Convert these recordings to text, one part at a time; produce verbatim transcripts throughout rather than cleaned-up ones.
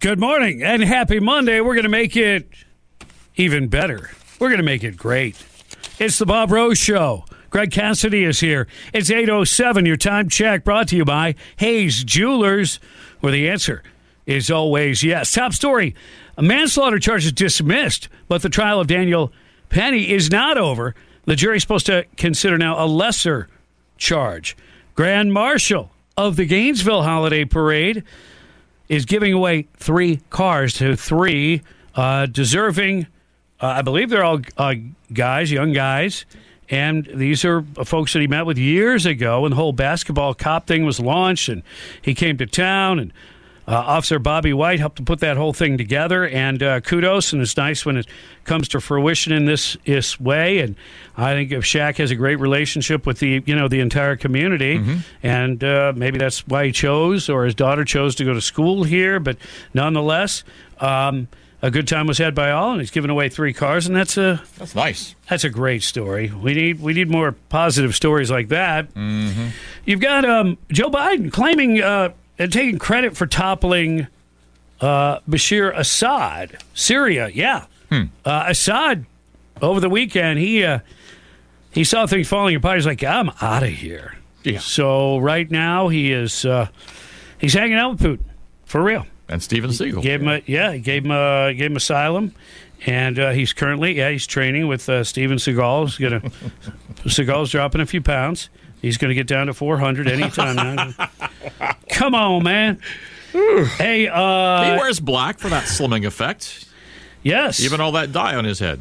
Good morning and happy Monday. We're going to make it even better. We're going to make it great. It's the Bob Rose Show. Greg Cassidy is here. It's eight oh seven, your time check brought to you by Hayes Jewelers, where the answer is always yes. Top story, a manslaughter charge is dismissed, but the trial of Daniel Penny is not over. The jury's supposed to consider now a lesser charge. Grand Marshal of the Gainesville Holiday Parade is giving away three cars to three uh, deserving, uh, I believe they're all uh, guys, young guys, and these are folks that he met with years ago when the whole basketball cop thing was launched, and he came to town, and uh, Officer Bobby White helped to put that whole thing together, and uh, kudos, and it's nice when it comes to fruition in this, this way, and I think if Shaq has a great relationship with the, you know, the entire community, mm-hmm. and uh, maybe that's why he chose, or his daughter chose to go to school here, but nonetheless, um, a good time was had by all, and he's given away three cars, and that's a that's nice. That's a great story. We need we need more positive stories like that. Mm-hmm. You've got um, Joe Biden claiming uh, and taking credit for toppling uh, Bashir Assad, Syria. Yeah, hmm. uh, Assad over the weekend he uh, he saw things falling apart. He's like, I'm out of here. Yeah. So right now he is uh, he's hanging out with Putin for real. And Steven Seagal. Gave him a, yeah, he gave him a, gave him asylum, and uh, he's currently yeah he's training with uh, Steven Seagal. He's gonna Seagal's dropping a few pounds. He's gonna get down to four hundred anytime now. Come on, man. Hey, uh, he wears black for that slimming effect. Yes, Even all that dye on his head.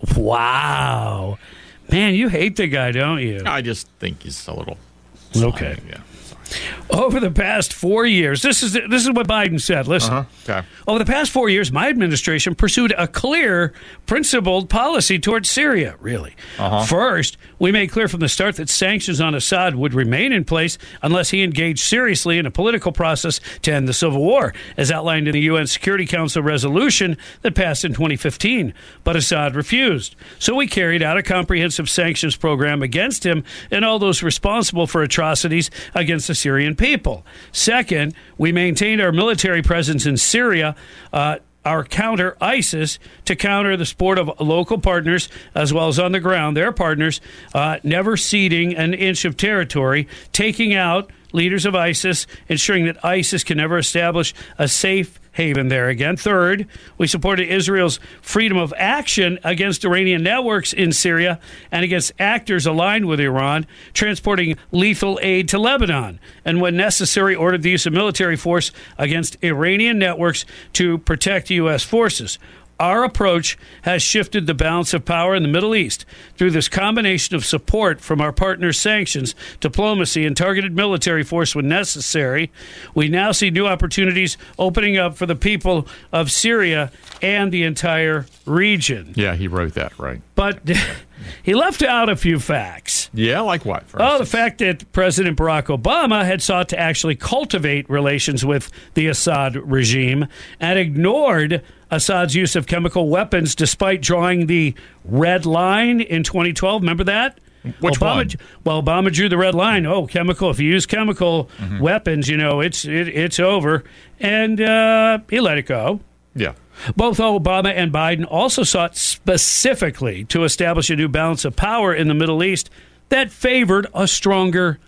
Wow, man, you hate the guy, don't you? I just think he's a little okay. slimy, yeah. Over the past four years, this is this is what Biden said. Listen, uh-huh. okay. Over the past four years, my administration pursued a clear, principled policy towards Syria. Really, uh-huh. First, we made clear from the start that sanctions on Assad would remain in place unless he engaged seriously in a political process to end the civil war, as outlined in the U N Security Council resolution that passed in twenty fifteen. But Assad refused, so we carried out a comprehensive sanctions program against him and all those responsible for atrocities against the Syrian people. Second, we maintained our military presence in Syria, uh, our counter ISIS, to counter the support of local partners as well as on the ground, their partners, uh, never ceding an inch of territory, taking out leaders of ISIS, ensuring that ISIS can never establish a safe haven there again. Third, we supported Israel's freedom of action against Iranian networks in Syria and against actors aligned with Iran, transporting lethal aid to Lebanon, and when necessary, ordered the use of military force against Iranian networks to protect U S forces. Our approach has shifted the balance of power in the Middle East through this combination of support from our partners' sanctions, diplomacy, and targeted military force when necessary. We now see new opportunities opening up for the people of Syria and the entire region. Yeah, he wrote that, right. But he left out a few facts. Yeah, like what? For oh, instance? the fact that President Barack Obama had sought to actually cultivate relations with the Assad regime and ignored Assad's use of chemical weapons despite drawing the red line in twenty twelve. Remember that? Which Obama, one? Well, Obama drew the red line. Oh, chemical. If you use chemical mm-hmm. weapons, you know, it's it, it's over. And uh, he let it go. Yeah. Both Obama and Biden also sought specifically to establish a new balance of power in the Middle East that favored a stronger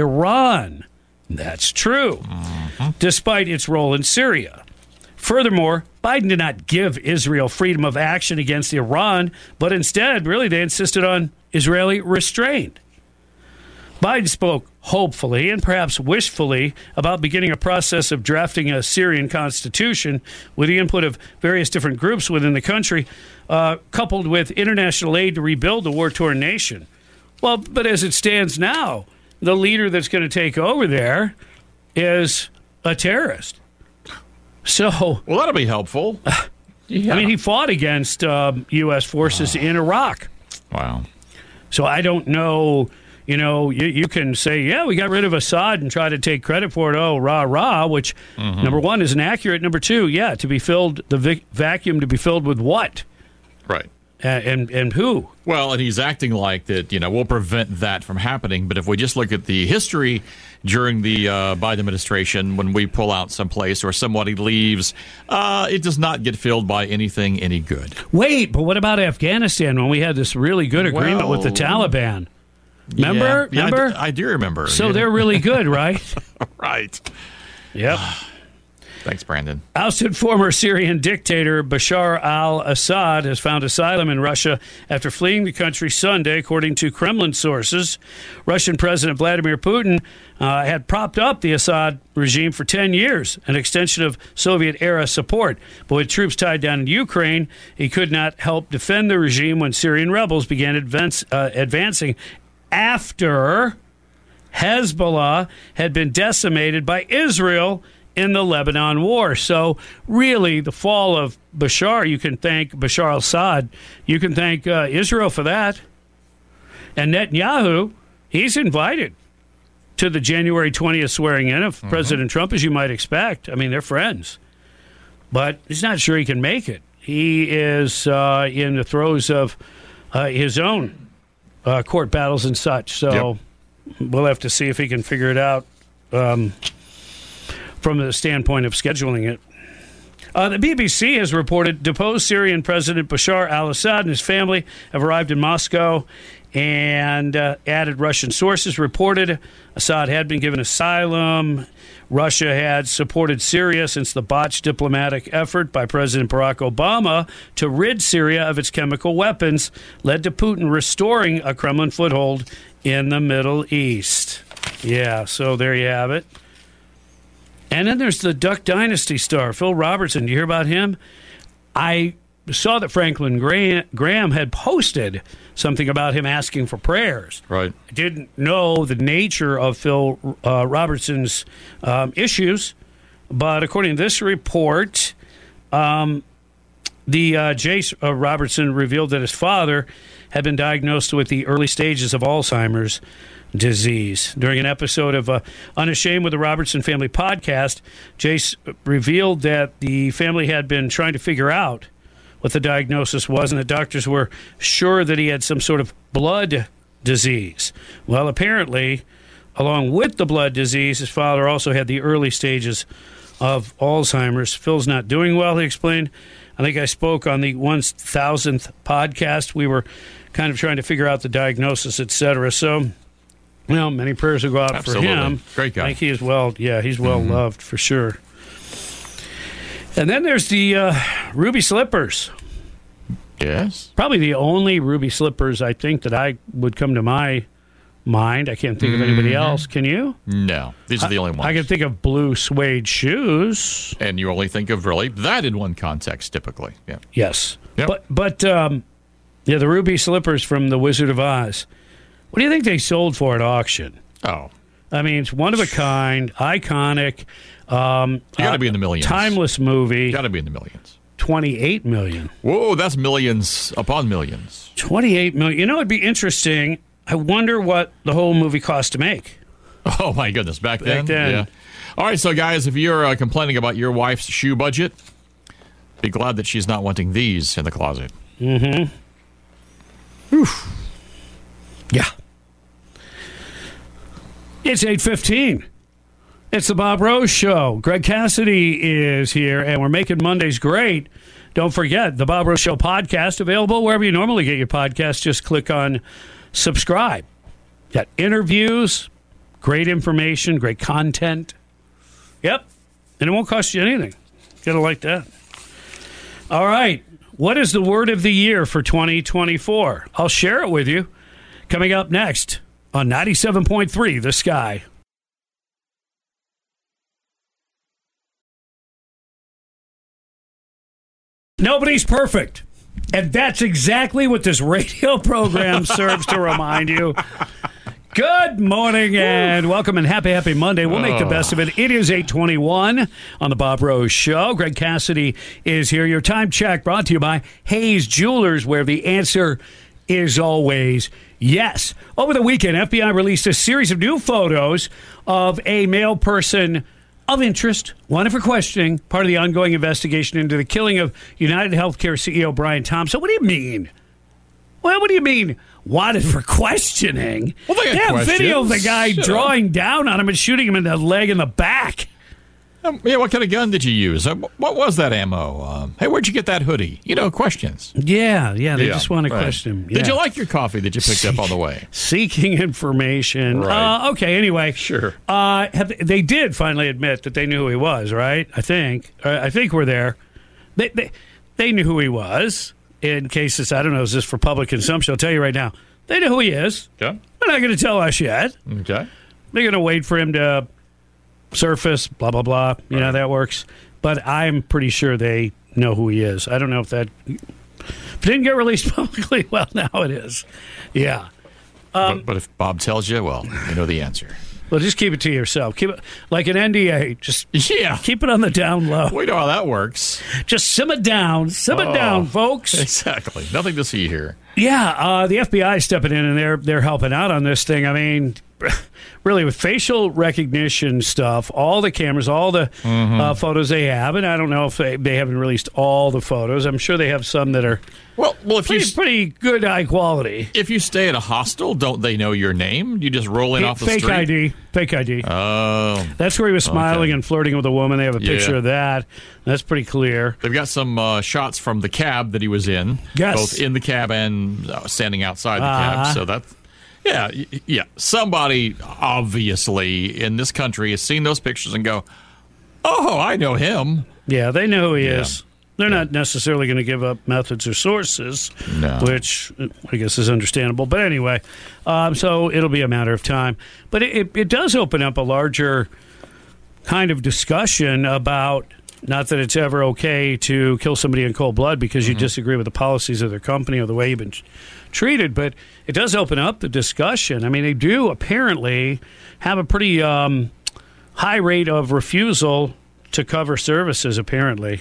Iran. That's true, mm-hmm. despite its role in Syria. Furthermore, Biden did not give Israel freedom of action against Iran, but instead, really, they insisted on Israeli restraint. Biden spoke hopefully and perhaps wishfully about beginning a process of drafting a Syrian constitution with the input of various different groups within the country, uh, coupled with international aid to rebuild the war-torn nation. Well, but as it stands now, the leader that's going to take over there is a terrorist. So, well, that'll be helpful. Uh, yeah. I mean, he fought against um, U S forces wow. in Iraq. Wow. So I don't know, you know, you, you can say, yeah, we got rid of Assad and try to take credit for it. Oh, rah, rah, which, mm-hmm. number one, is inaccurate. Number two, yeah, to be filled, the vic- vacuum to be filled with what? Right. And, and and who? Well, and he's acting like that, you know, we'll prevent that from happening. But if we just look at the history during the uh, Biden administration, when we pull out someplace or somebody leaves, uh, it does not get filled by anything any good. Wait, but what about Afghanistan when we had this really good agreement Well, with the Taliban? Remember? Yeah, Remember? Yeah, I, do, I do remember. So yeah. they're really good, right? Right. Yep. Thanks, Brandon. Ousted former Syrian dictator Bashar al-Assad has found asylum in Russia after fleeing the country Sunday, according to Kremlin sources. Russian President Vladimir Putin uh, had propped up the Assad regime for ten years, an extension of Soviet-era support. But with troops tied down in Ukraine, he could not help defend the regime when Syrian rebels began advance, uh, advancing after Hezbollah had been decimated by Israel in the Lebanon war. So really, the fall of Bashar, you can thank Bashar al-Assad. You can thank uh, Israel for that. And Netanyahu, he's invited to the January twentieth swearing in of mm-hmm. President Trump, as you might expect. I mean, they're friends. But he's not sure he can make it. He is uh, in the throes of uh, his own uh, court battles and such. So yep. we'll have to see if he can figure it out. Um from the standpoint of scheduling it. Uh, the B B C has reported deposed Syrian President Bashar al-Assad and his family have arrived in Moscow, and uh, added Russian sources reported Assad had been given asylum. Russia had supported Syria since the botched diplomatic effort by President Barack Obama to rid Syria of its chemical weapons led to Putin restoring a Kremlin foothold in the Middle East. Yeah, so there you have it. And then there's the Duck Dynasty star, Phil Robertson. Do you hear about him? I saw that Franklin Graham had posted something about him asking for prayers. Right. I didn't know the nature of Phil uh, Robertson's um, issues, but according to this report, um, the uh, Jace uh, Robertson revealed that his father had been diagnosed with the early stages of Alzheimer's disease. During an episode of uh, Unashamed with the Robertson Family podcast, Jace revealed that the family had been trying to figure out what the diagnosis was, and the doctors were sure that he had some sort of blood disease. Well, apparently, along with the blood disease, his father also had the early stages of Alzheimer's. Phil's not doing well, he explained. I think I spoke on the one thousandth podcast. We were kind of trying to figure out the diagnosis, et cetera. So, well, many prayers will go out Absolutely. for him. Great guy. I think he is well, yeah, he's well mm-hmm. loved for sure. And then there's the uh, Ruby Slippers. Yes. Probably the only Ruby Slippers I think that I would come to my mind. I can't think mm-hmm. of anybody else. Can you? No. These are the I, only ones. I can think of blue suede shoes. And you only think of really that in one context, typically. Yeah. Yes. Yep. But, but um, yeah, the Ruby Slippers from The Wizard of Oz. What do you think they sold for at auction? Oh. I mean, it's one of a kind, iconic. Um, you got to uh, be in the millions. Timeless movie. Got to be in the millions. twenty-eight million. Whoa, that's millions upon millions. twenty-eight million. You know, it'd be interesting. I wonder what the whole movie cost to make. Oh, my goodness. Back then? Back then. Yeah. All right, so, guys, if you're uh, complaining about your wife's shoe budget, be glad that she's not wanting these in the closet. Mm-hmm. Oof. Yeah. It's eight fifteen. It's the Bob Rose Show. Greg Cassidy is here, and we're making Mondays great. Don't forget, the Bob Rose Show podcast, available wherever you normally get your podcast. Just click on subscribe. Got interviews, great information, great content. Yep. And it won't cost you anything. Gotta like that. All right. What is the word of the year for twenty twenty-four? I'll share it with you. Coming up next on ninety-seven point three The Sky. Nobody's perfect. And that's exactly what this radio program serves to remind you. Good morning and welcome and happy, happy Monday. We'll make the best of it. It is eight twenty-one on the Bob Rose Show. Greg Cassidy is here. Your time check brought to you by Hayes Jewelers, where the answer is always yes. Over the weekend, F B I released a series of new photos of a male person of interest, wanted for questioning, part of the ongoing investigation into the killing of United Healthcare C E O Brian Thompson. What do you mean Well, what do you mean wanted for questioning? Well, they had have video of the questions. guy Shut drawing up. down on him and shooting him in the leg and the back. Um, yeah, what kind of gun did you use? Uh, what was that ammo? Um, hey, where'd you get that hoodie? You know, questions. Yeah, yeah, they Yeah, just want to right. question him. Did yeah. you like your coffee that you picked up on the way? Seeking information. Right. Uh, okay, anyway. Sure. Uh, have, they did finally admit that they knew who he was, right? I think. Uh, I think we're there. They, they, they knew who he was. In cases, I don't know, is this for public consumption? I'll tell you right now. They know who he is. Okay. They're not going to tell us yet. Okay. They're going to wait for him to surface, blah, blah, blah. You Right. know, that works. But I'm pretty sure they know who he is. I don't know if that if it didn't get released publicly. Well, now it is. Yeah. Um, but, but if Bob tells you, well, you know the answer. Well, just keep it to yourself. Keep it like an N D A. Just Yeah. keep it on the down low. We know how that works. Just simmer down. Simmer Oh. down, folks. Exactly. Nothing to see here. Yeah, uh, the F B I is stepping in and they're they're helping out on this thing. I mean, really, with facial recognition stuff, all the cameras, all the Mm-hmm. uh, photos they have, and I don't know if they, they haven't released all the photos. I'm sure they have some that are Well, well, if pretty, you pretty good high quality. if you stay at a hostel, don't they know your name? You just roll in off the Fake street. I D. Fake I D. Oh, That's where he was smiling okay. and flirting with a woman. They have a picture Yeah. of that. That's pretty clear. they've got some uh, shots from the cab that he was in. Yes. both in the cab and uh, standing outside the Uh-huh. cab. So that's yeah, y- yeah. Somebody obviously in this country has seen those pictures and go, "Oh, I know him." Yeah, they know who he Yeah. is. They're not necessarily going to give up methods or sources, No. which uh, I guess is understandable. But anyway, um, so it'll be a matter of time. But it, it, it does open up a larger kind of discussion about not that it's ever okay to kill somebody in cold blood because you disagree with the policies of their company or the way you've been treated, but it does open up the discussion. I mean, they do apparently have a pretty um, high rate of refusal to cover services, apparently.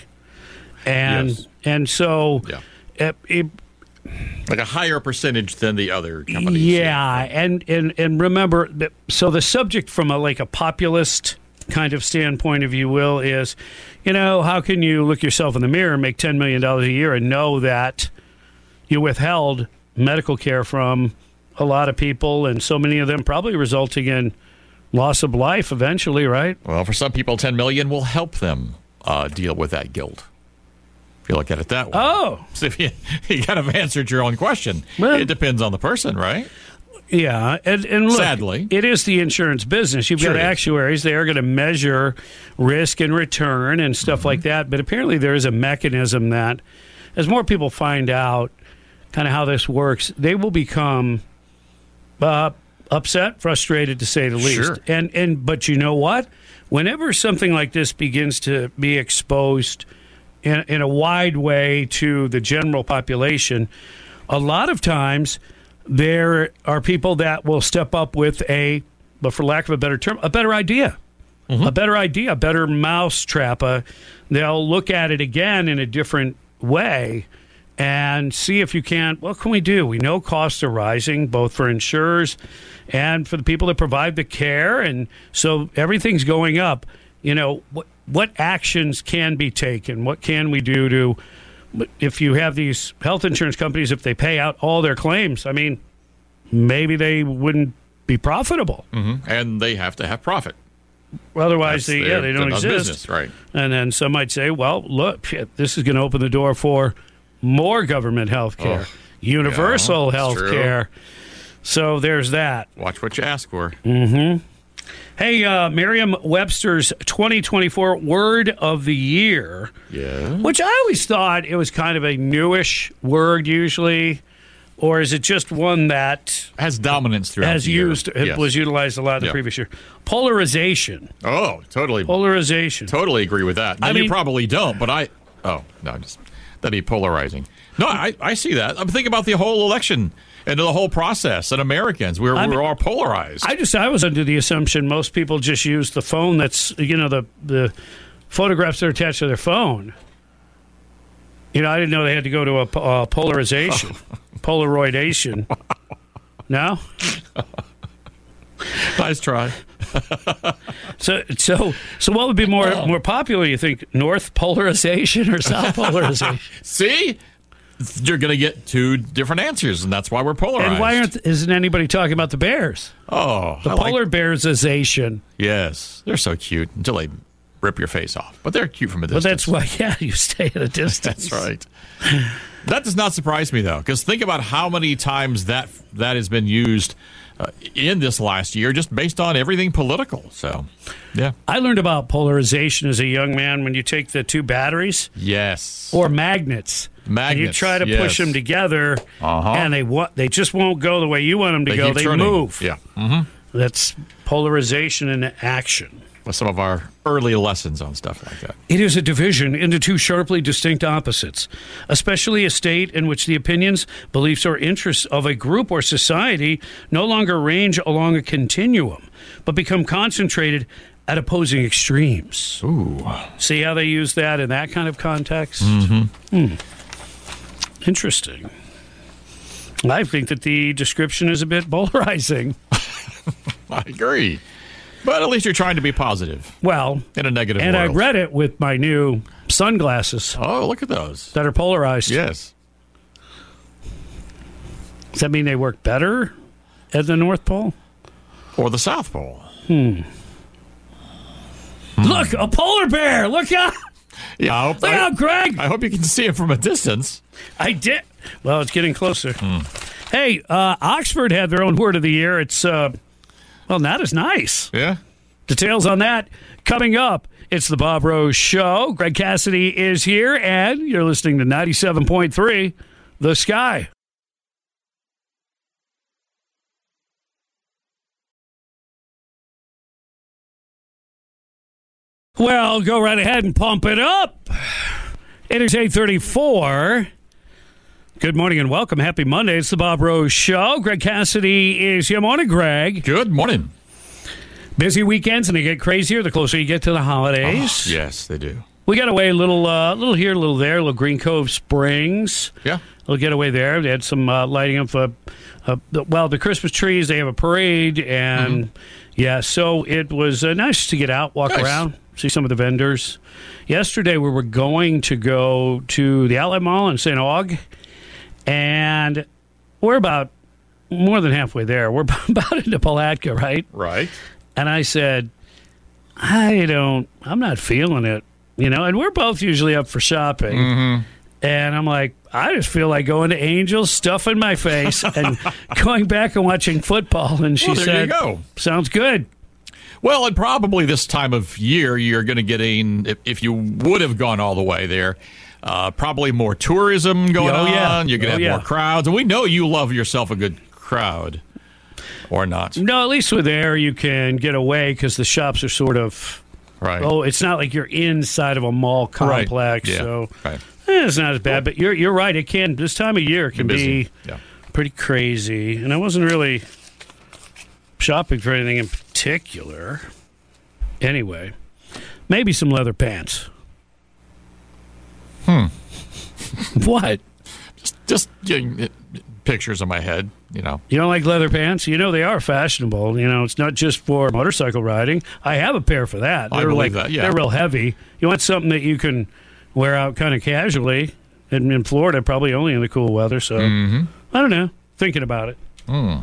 And Yes. and so, Yeah. it, it, Like a higher percentage than the other companies. yeah, and, and and remember, that, so the subject from a like a populist kind of standpoint, if you will, is, you know, how can you look yourself in the mirror and make ten million dollars a year and know that you withheld medical care from a lot of people, and so many of them probably resulting in loss of life eventually, right? Well, for some people, ten million will help them uh, deal with that guilt. If you look at it that way. Oh, So if you, you kind of answered your own question. Well- it depends on the person, right? yeah, and, and look, Sadly. it is the insurance business. You've Sure got it is. actuaries; they are going to measure risk and return and stuff Mm-hmm. like that. But apparently, there is a mechanism that, as more people find out, kind of how this works, they will become uh, upset, frustrated, to say the least. Sure. And and but you know what? Whenever something like this begins to be exposed in, in a wide way to the general population, a lot of times there are people that will step up with a, but for lack of a better term, a better idea. A better idea, a better mousetrap. Uh, they'll look at it again in a different way and see if you can't. What can we do? We know costs are rising, both for insurers and for the people that provide the care, and so everything's going up. You know, what what actions can be taken? What can we do to? If you have these health insurance companies, if they pay out all their claims, I mean, maybe they wouldn't be profitable. Mm-hmm. And they have to have profit. Otherwise, That's they, their- yeah, they don't that's exist. business, right. And then some might say, well, look, shit, this is going to open the door for more government health care, Oh, universal yeah, that's health true. care. So there's that. Watch what you ask for. Hey, uh, Merriam-Webster's twenty twenty-four Word of the Year, Yeah. which I always thought it was kind of a newish word usually, or is it just one that Has dominance throughout has the year. used, it Yes. was utilized a lot in the Yeah. previous year? Polarization. Oh, totally. Polarization. Totally agree with that. Now, I you mean- probably don't, but I. Oh no, just that'd be polarizing. No, I, I see that. I'm thinking about the whole election and the whole process. And Americans, we're I we're mean- all polarized. I just I was under the assumption most people just use the phone that's, you know, the the photographs that are attached to their phone. You know, I didn't know they had to go to a, po- uh polarization, polaroidation. No, Nice try. so so so what would be more more popular? You think North polarization or South polarization? See, you're going to get two different answers, and that's why we're polarized. And why aren't, isn't anybody talking about the bears? Oh, the I polar like, bearsization. Yes, they're so cute until they rip your face off. But they're cute from a distance. Well, that's why, yeah, you stay at a distance. That's right. That does not surprise me, though, because think about how many times that that has been used uh, in this last year, just based on everything political. So, yeah. I learned about polarization as a young man when you take the two batteries. Yes. Or magnets. Magnets. And you try to yes. push them together, uh-huh. and they wa- they just won't go the way you want them to they go. They turning. move. Yeah. Mm-hmm. That's polarization in action. With some of our early lessons on stuff like that. It is a division into two sharply distinct opposites, especially a state in which the opinions, beliefs, or interests of a group or society no longer range along a continuum, but become concentrated at opposing extremes. Ooh. See how they use that in that kind of context? Mm-hmm. Hmm. Interesting. I think that the description is a bit polarizing. I agree. But at least you're trying to be positive. Well, in a negative and world. I read it with my new sunglasses. Oh, look at those. That are polarized. Yes. Does that mean they work better at the North Pole? Or the South Pole? Hmm. hmm. Look, a polar bear. Look out. Yeah, I hope, Look I, out, Greg. I hope you can see it from a distance. I did. Well, it's getting closer. Hmm. Hey, uh, Oxford had their own word of the year. It's, uh, well, not as nice. Yeah. Details on that coming up. It's the Bob Rose Show. Greg Cassidy is here, and you're listening to ninety-seven point three The Sky. Well, go right ahead and pump it up. It is eight thirty-four. Good morning and welcome. Happy Monday. It's the Bob Rose Show. Greg Cassidy is here. Morning, Greg. Good morning. Busy weekends, and they get crazier the closer you get to the holidays. Oh, yes, they do. We got away a little, uh, little here, a little there, a little Green Cove Springs. Yeah. A little getaway there. They had some uh, lighting up, uh, uh, well, the Christmas trees. They have a parade, and mm-hmm. yeah, so it was uh, nice to get out, walk nice. around, see some of the vendors. Yesterday, we were going to go to the Outlet Mall in Saint Aug, and we're about more than halfway there. We're about into Palatka, right? Right. And I said, I don't, I'm not feeling it, you know, and we're both usually up for shopping. Mm-hmm. And I'm like, I just feel like going to Angels, stuffing my face, and going back and watching football. And she well, there said, you go. Sounds good. Well, and probably this time of year, you're going to get in, if, if you would have gone all the way there, uh, probably more tourism going oh, yeah. on. You're going to oh, have yeah. more crowds. And we know you love yourself a good crowd. Or not. No, at least with there you can get away because the shops are sort of, right. oh, it's not like you're inside of a mall complex. Right. Yeah. So right. eh, it's not as bad. But you're you're right. It can, this time of year can be yeah. pretty crazy. And I wasn't really shopping for anything in particular. Anyway, maybe some leather pants. Hmm. What? Just, just getting it, pictures in my head, you know. You don't like leather pants? You know they are fashionable. You know, it's not just for motorcycle riding. I have a pair for that. They're I believe like, that, yeah. They're real heavy. You want something that you can wear out kind of casually. And in Florida, probably only in the cool weather. So, mm-hmm. I don't know. Thinking about it. Mm.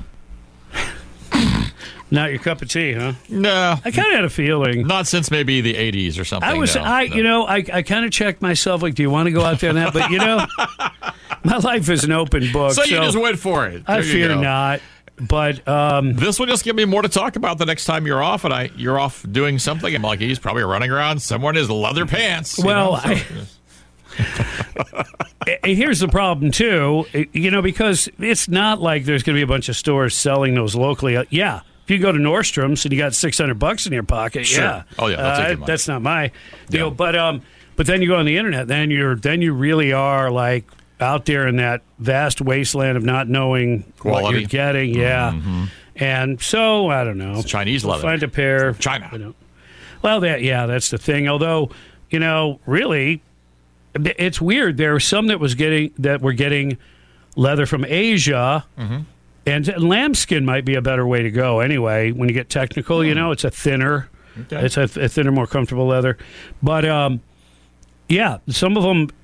Not your cup of tea, huh? No. I kind of had a feeling. Not since maybe the eighties or something. I was, no, I, no. you know, I, I kind of checked myself. Like, do you want to go out there and that? But you know, my life is an open book. So, so you just went for it. There I you fear go. not. But um, this will just give me more to talk about the next time you're off, and I you're off doing something. I'm like, he's probably running around somewhere in his leather pants. Well, you know, so. I, here's the problem too. You know, because it's not like there's going to be a bunch of stores selling those locally. Uh, yeah. If you go to Nordstrom's and you got six hundred bucks in your pocket, sure. yeah. Oh, yeah, they'll take your money. That's not my deal. Yeah. But um, but then you go on the internet, then you're then you really are like out there in that vast wasteland of not knowing Quality. what you're getting. Yeah. Mm-hmm. And so I don't know. It's Chinese leather. Find a pair. China. You know. Well, that yeah, that's the thing. Although, you know, really, it's weird. There are some that was getting that were getting leather from Asia. Mm-hmm. And lambskin might be a better way to go anyway. When you get technical, mm. you know, it's a thinner, okay. it's a, a thinner, more comfortable leather. But, um, yeah, some of them,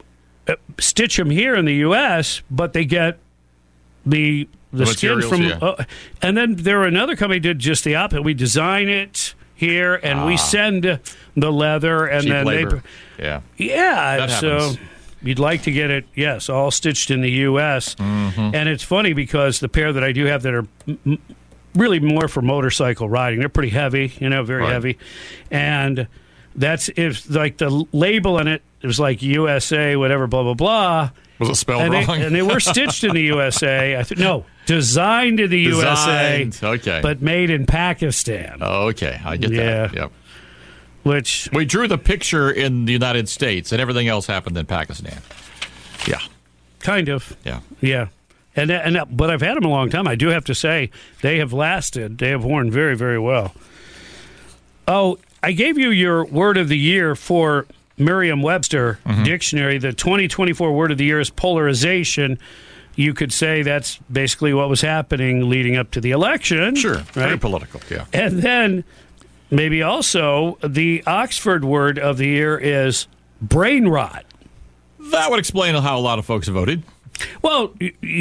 uh, stitch them here in the U S, but they get the the, the skin from, yeah. uh, and then there were another company did just the opposite. We design it here and ah. we send the leather, and Cheap then labor. they, yeah, yeah. That so happens. You'd like to get it, yes, all stitched in the U S Mm-hmm. And it's funny because the pair that I do have that are m- really more for motorcycle riding, they're pretty heavy, you know, very right. heavy, and that's if like the label on it. It was like U S A, whatever, blah, blah, blah. Was it spelled and wrong? They, and they were stitched in the U S A. I th- no, designed in the designed. U S A, okay. but made in Pakistan. Oh, okay. I get yeah. that. Yep. Which we drew the picture in the United States, and everything else happened in Pakistan. Yeah. Kind of. Yeah. Yeah. And, and But I've had them a long time. I do have to say, they have lasted. They have worn very, very well. Oh, I gave you your word of the year for Merriam-Webster mm-hmm. dictionary. The twenty twenty-four word of the year is polarization. You could say that's basically what was happening leading up to the election. Sure. Right? Very political, yeah. And then maybe also the Oxford word of the year is brain rot. That would explain how a lot of folks voted. Well,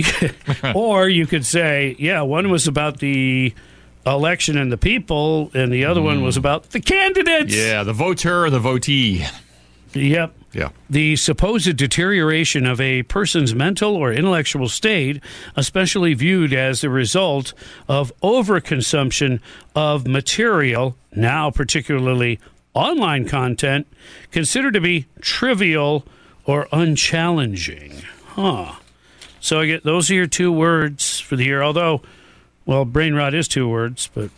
or you could say, yeah, one was about the election and the people, and the other mm. one was about the candidates. Yeah, the voter or the votee. Yep. Yeah. The supposed deterioration of a person's mental or intellectual state, especially viewed as the result of overconsumption of material, now particularly online content, considered to be trivial or unchallenging. Huh. So I get those are your two words for the year, although, well, brain rot is two words, but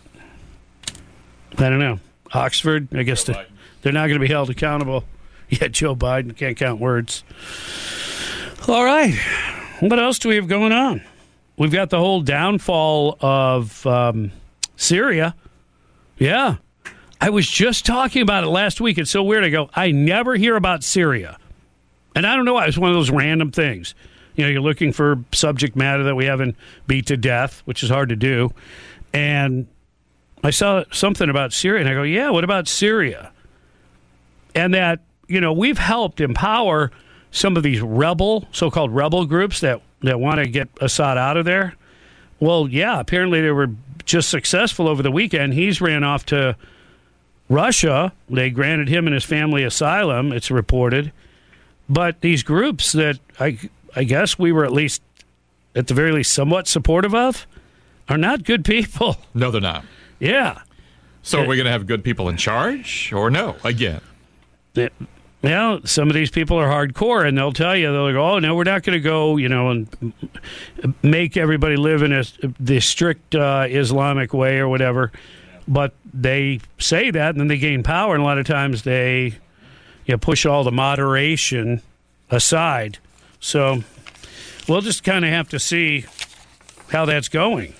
I don't know. Oxford, I guess the, they're not going to be held accountable. Yeah, Joe Biden can't count words. All right. What else do we have going on? We've got the whole downfall of um, Syria. Yeah. I was just talking about it last week. It's so weird. I go, I never hear about Syria. And I don't know why. It's one of those random things. You know, you're looking for subject matter that we haven't beat to death, which is hard to do. And I saw something about Syria, and I go, yeah, what about Syria? And that, you know, we've helped empower some of these rebel, so-called rebel groups that, that want to get Assad out of there. Well, yeah, apparently they were just successful over the weekend. He's ran off to Russia. They granted him and his family asylum, it's reported. But these groups that I, I guess we were at least, at the very least, somewhat supportive of, are not good people. No, they're not. Yeah. So are we going to have good people in charge, or no, again? It, Well, some of these people are hardcore, and they'll tell you, they'll go, oh, no, we're not going to go, you know, and make everybody live in a, the strict uh, Islamic way or whatever. But they say that, and then they gain power, and a lot of times they you know, push all the moderation aside. So we'll just kind of have to see how that's going.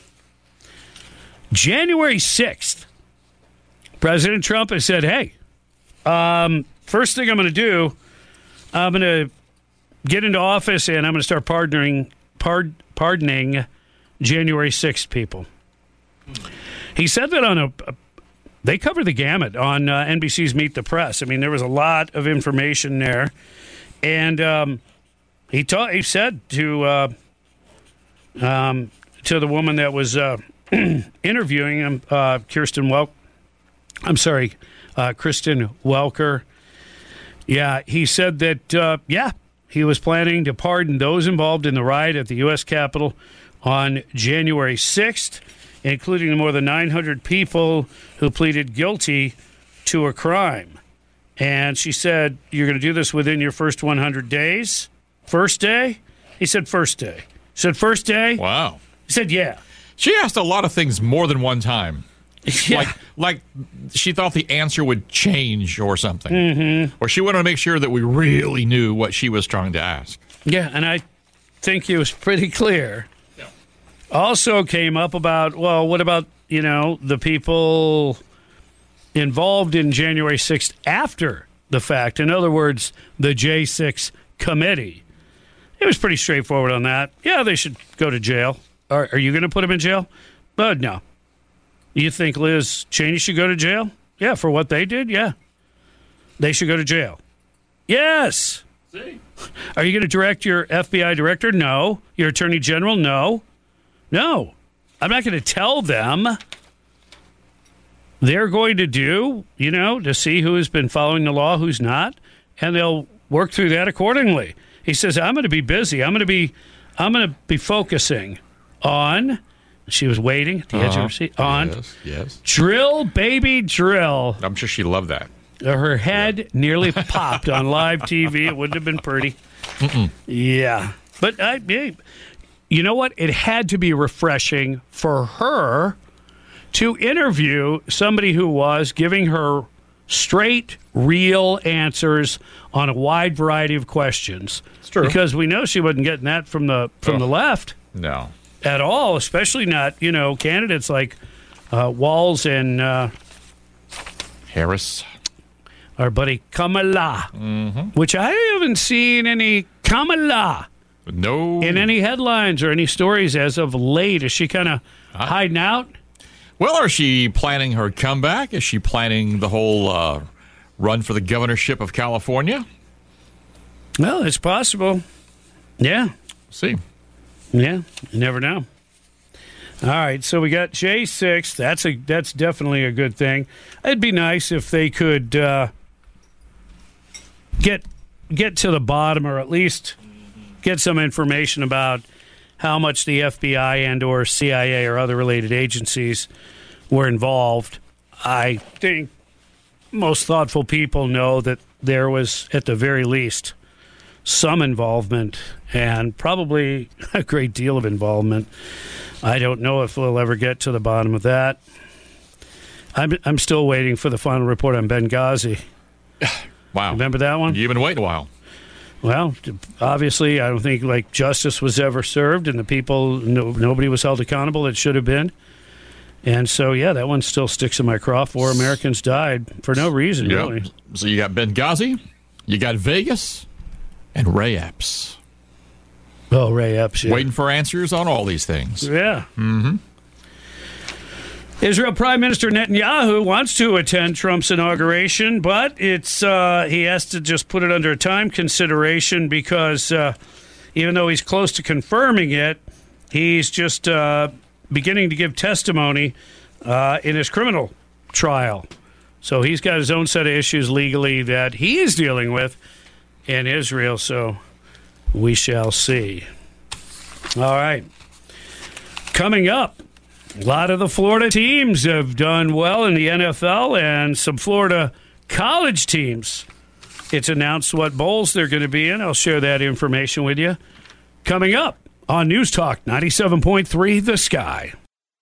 January sixth, President Trump has said, hey, um... first thing I'm going to do, I'm going to get into office and I'm going to start pardoning, pard, pardoning January sixth people. He said that on a, a they covered the gamut on uh, N B C's Meet the Press. I mean, there was a lot of information there. And um, he, ta- he said to uh, um, to the woman that was uh, interviewing him, uh, Kirsten Welk, I'm sorry, uh, Kristen Welker, Yeah, he said that, uh, yeah, he was planning to pardon those involved in the riot at the U S Capitol on January sixth, including the more than nine hundred people who pleaded guilty to a crime. And she said, you're going to do this within your first one hundred days? First day? He said, first day. He said, first day? Wow. He said, yeah. She asked a lot of things more than one time. Yeah. Like, like she thought the answer would change or something. Mm-hmm. Or she wanted to make sure that we really knew what she was trying to ask. Yeah, and I think he was pretty clear. Yeah. Also came up about, well, what about, you know, the people involved in January sixth after the fact? In other words, the J six committee. It was pretty straightforward on that. Yeah, they should go to jail. Are, are you going to put them in jail? Uh, no. You think Liz Cheney should go to jail? Yeah, for what they did? Yeah. They should go to jail. Yes. See? Are you going to direct your F B I director? No. Your attorney general? No. No. I'm not going to tell them. They're going to do, you know, to see who has been following the law, who's not, and they'll work through that accordingly. He says, I'm going to be busy. I'm going to be I'm going to be focusing on, she was waiting at the uh-huh. edge of her seat, on yes, yes. drill, baby, drill. I'm sure she loved that. Her head yeah. nearly popped on live T V. It wouldn't have been pretty. Mm-mm. Yeah. But, I, you know what? It had to be refreshing for her to interview somebody who was giving her straight, real answers on a wide variety of questions. It's true. Because we know she wasn't getting that from the from oh. the left. No. At all, especially not, you know, candidates like uh, Walz and uh, Harris. Our buddy Kamala, mm-hmm. which I haven't seen any Kamala no. in any headlines or any stories as of late. Is she kind of uh, hiding out? Well, is she planning her comeback? Is she planning the whole uh, run for the governorship of California? Well, it's possible. Yeah. See. Yeah, you never know. All right, so we got J six. That's a that's definitely a good thing. It'd be nice if they could uh, get get to the bottom, or at least get some information about how much the F B I and or C I A or other related agencies were involved. I think most thoughtful people know that there was, at the very least, some involvement, and probably a great deal of involvement. I don't know if we'll ever get to the bottom of that. I'm I'm still waiting for the final report on Benghazi. Wow. Remember that one? You've been waiting a while. Well, obviously, I don't think like justice was ever served, and the people, no, nobody was held accountable that should have been. And so, yeah, that one still sticks in my craw. Four Americans died for no reason, yep. really. So you got Benghazi, you got Vegas, and Ray Epps. Oh, Ray Epps, yeah. Waiting for answers on all these things. Yeah. Mm-hmm. Israel Prime Minister Netanyahu wants to attend Trump's inauguration, but it's uh, he has to just put it under time consideration because uh, even though he's close to confirming it, he's just uh, beginning to give testimony uh, in his criminal trial. So he's got his own set of issues legally that he is dealing with in Israel, so we shall see. All right. Coming up, a lot of the Florida teams have done well in the N F L, and some Florida college teams. It's announced what bowls they're going to be in. I'll share that information with you. Coming up on News Talk ninety-seven point three The Sky.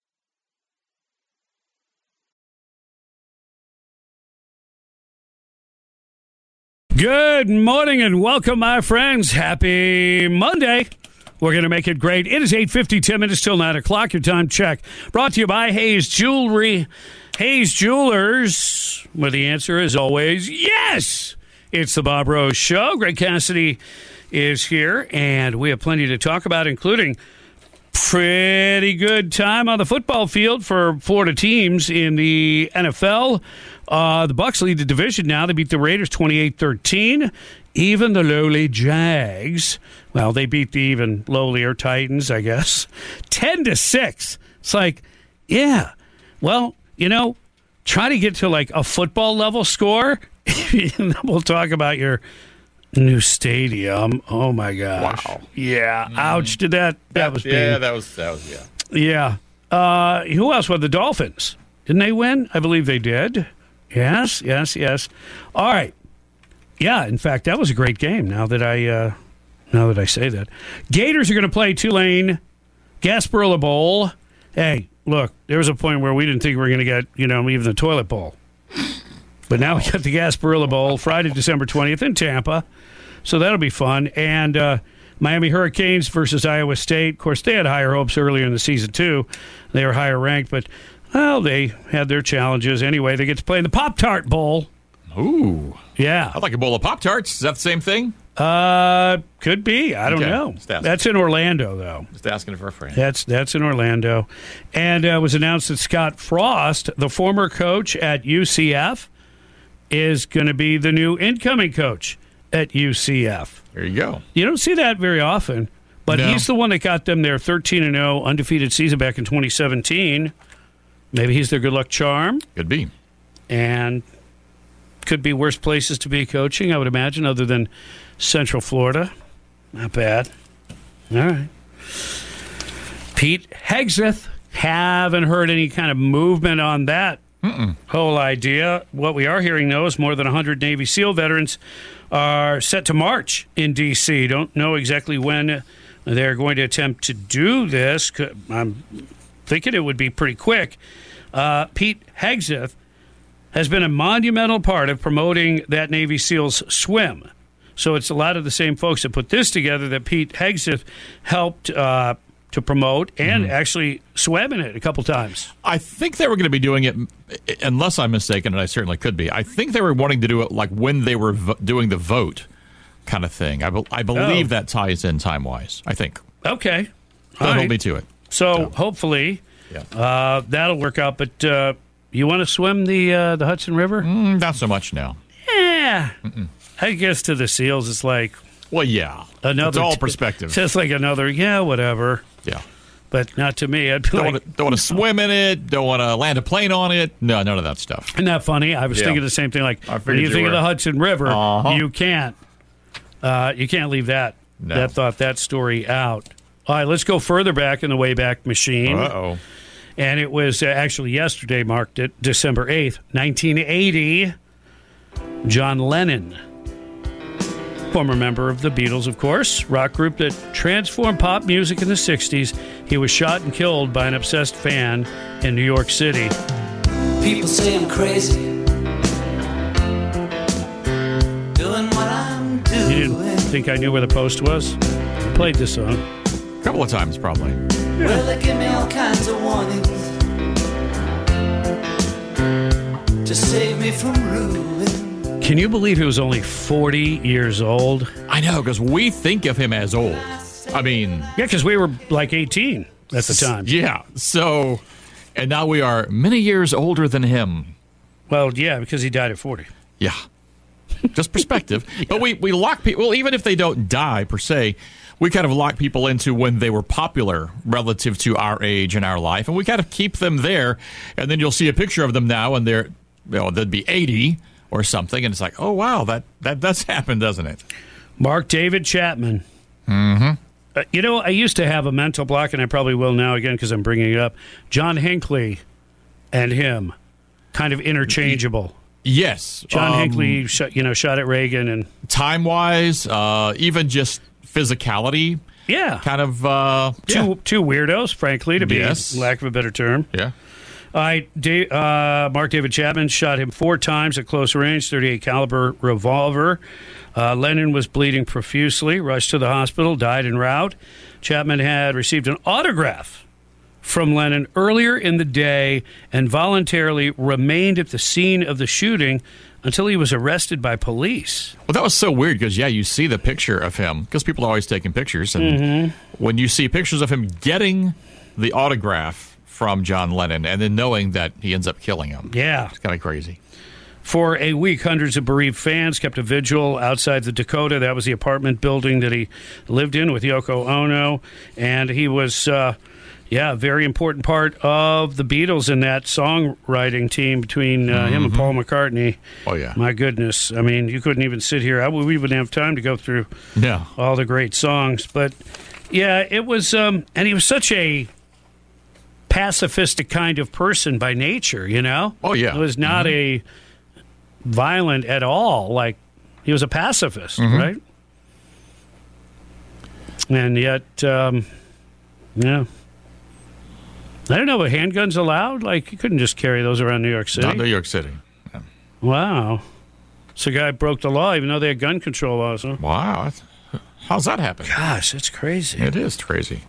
Good morning and welcome, my friends. Happy Monday. We're going to make it great. It is eight fifty, ten minutes till nine o'clock. Your time check. Brought to you by Hayes Jewelry. Hayes Jewelers, where the answer is always yes. It's the Bob Rose Show. Greg Cassidy is here, and we have plenty to talk about, including pretty good time on the football field for Florida teams in the N F L. Uh, the Bucs lead the division now. They beat the Raiders twenty-eight thirteen. Even the lowly Jags, well, they beat the even lowlier Titans, I guess, ten to six. It's like, yeah, well, you know, try to get to like a football level score, and then we'll talk about your new stadium. Oh my gosh! Wow. Yeah. Mm. Ouch. Did that? That was. Yeah. Big. That was. That was. Yeah. Yeah. Uh, who else were the Dolphins? Didn't they win? I believe they did. Yes. Yes. Yes. All right. Yeah. In fact, that was a great game. Now that I. Uh, now that I say that, Gators are going to play Tulane, Gasparilla Bowl. Hey, look, there was a point where we didn't think we were going to get, you know, even the toilet bowl. But now we got the Gasparilla Bowl, Friday, December twentieth in Tampa. So that'll be fun. And uh, Miami Hurricanes versus Iowa State. Of course, they had higher hopes earlier in the season, too. They were higher ranked, but, well, they had their challenges. Anyway, they get to play in the Pop-Tart Bowl. Ooh. Yeah. I'd like a bowl of Pop-Tarts. Is that the same thing? Uh, could be. I don't okay. know. That's in Orlando, though. Just asking for a friend. That's that's in Orlando. And uh, it was announced that Scott Frost, the former coach at U C F, is going to be the new incoming coach at U C F. There you go. You don't see that very often. But No. he's the one that got them their thirteen and oh undefeated season back in twenty seventeen. Maybe he's their good luck charm. Could be. And could be worse places to be coaching, I would imagine, other than Central Florida. Not bad. All right. Pete Hegseth. Haven't heard any kind of movement on that Mm-mm. whole idea. What we are hearing, though, is more than one hundred Navy SEAL veterans are set to march in D C. Don't know exactly when they're going to attempt to do this. I'm thinking it would be pretty quick. Uh, Pete Hegseth has been a monumental part of promoting that Navy SEALs swim. So it's a lot of the same folks that put this together that Pete Hegseth helped uh, to promote and mm-hmm. actually swam in it a couple times. I think they were going to be doing it, unless I'm mistaken, and I certainly could be. I think they were wanting to do it like when they were vo- doing the vote kind of thing. I, be- I believe oh. that ties in time-wise, I think. Okay. That'll hold me to it. So, so. hopefully yeah. uh, that'll work out. But uh, you want to swim the uh, the Hudson River? Mm, not so much now. Yeah. Mm-mm. I guess to the SEALs, it's like... Well, yeah. Another it's all t- perspective. Just like another, yeah, whatever. Yeah. But not to me. I'd be don't like, want to, don't want to swim in it. Don't want to land a plane on it. No, none of that stuff. Isn't that funny? I was yeah. thinking the same thing. Like when you, you think were. of the Hudson River, uh-huh. you can't, uh, you can't leave that no. that thought, that story out. All right, let's go further back in the Wayback Machine. Uh oh. And it was uh, actually yesterday, marked it December eighth, nineteen eighty. John Lennon. Former member of the Beatles, of course, rock group that transformed pop music in the sixties. He was shot and killed by an obsessed fan in New York City. People say I'm crazy, doing what I'm doing. You didn't think I knew where the Post was? I played this song. A couple of times, probably. Yeah. Well, they give me all kinds of warnings to save me from ruin. Can you believe he was only forty years old? I know, because we think of him as old. I mean... Yeah, because we were like eighteen at the time. Yeah, so... And now we are many years older than him. Well, yeah, because he died at forty. Yeah. Just perspective. yeah. But we, we lock people... Well, even if they don't die, per se, we kind of lock people into when they were popular relative to our age and our life, and we kind of keep them there, and then you'll see a picture of them now, and they're... You know, they'd be eighty... or something, and it's like, oh, wow, that, that that's happened, doesn't it? Mark David Chapman. Mm-hmm. Uh, you know, I used to have a mental block, and I probably will now again because I'm bringing it up. John Hinckley and him, kind of interchangeable. Yes. John um, Hinckley, shot, you know, shot at Reagan. and Time-wise, uh, even just physicality. Yeah. Kind of... Uh, two, yeah. two weirdos, frankly, to be yes. lack of a better term. Yeah. All right, Dave, uh, Mark David Chapman shot him four times at close range, thirty-eight caliber revolver. Uh, Lennon was bleeding profusely, rushed to the hospital, died en route. Chapman had received an autograph from Lennon earlier in the day and voluntarily remained at the scene of the shooting until he was arrested by police. Well, that was so weird because, yeah, you see the picture of him, because people are always taking pictures, and mm-hmm. when you see pictures of him getting the autograph from John Lennon and then knowing that he ends up killing him. Yeah. It's kind of crazy. For a week, hundreds of bereaved fans kept a vigil outside the Dakota. That was the apartment building that he lived in with Yoko Ono. And he was, uh, yeah, a very important part of the Beatles in that songwriting team between uh, mm-hmm. him and Paul McCartney. Oh, yeah. My goodness. I mean, you couldn't even sit here. I, we wouldn't have time to go through no. all the great songs. But, yeah, it was, um, and he was such a pacifistic kind of person by nature, you know? Oh, yeah. He was not mm-hmm. a violent at all. Like, he was a pacifist, mm-hmm. right? And yet, um, yeah. I don't know, but handguns allowed? Like, you couldn't just carry those around New York City. Not New York City. Yeah. Wow. So a guy broke the law, even though they had gun control laws, huh? Wow. How's that happen? Gosh, it's crazy. It is crazy.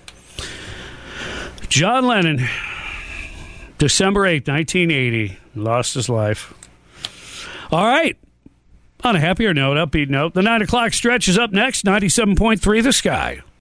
John Lennon, December eighth, nineteen eighty, lost his life. All right. On a happier note, upbeat note, the nine o'clock stretch is up next, ninety-seven point three The Sky.